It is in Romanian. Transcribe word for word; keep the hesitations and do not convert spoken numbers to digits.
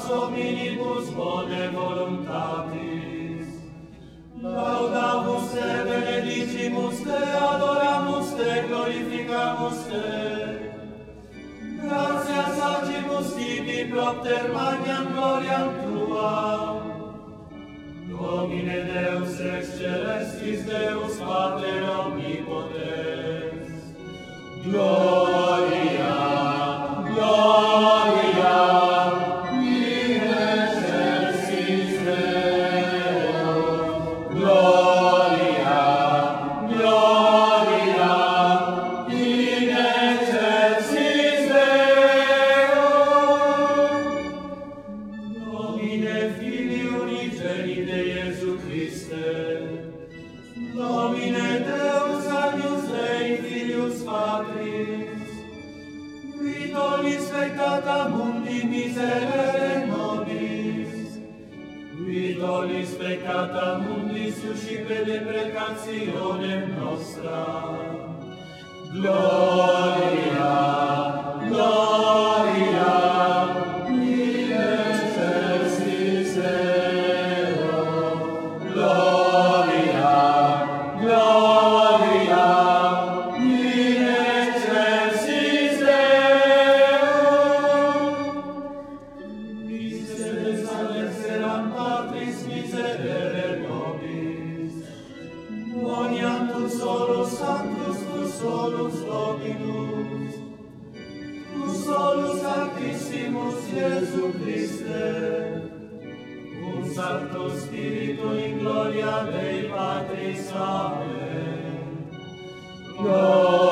hominibus bone voluntatis. Laudamus te, benedicimus te, adoramus te, glorificamus te. Gratias agimus tibi propter magnam gloriam tuam. Domine Deus ex celestis, Deus Pater omnipotens. Gloria, gloria, in excelsis Deo. Gloria, gloria, in excelsis Deo. Domine Filii unigenite Iesu Christe, Domine Deus Agnus Dei, Filius Patris, qui tollis peccata mundi miserere nobis, qui tollis peccata mundi suscipe deprecationem nostra. Gloria, gloria, in excelsis Deo. Gloria, gloria, in excelsis Deo. Miseres alexeram Patris miserere nobis. Boniam tu solus sanctus, tu solus Dominus, tu solus Sanctissimus Iesu Christe, cum Sancto Spiritu in gloria Dei Patris. Amen. Gloria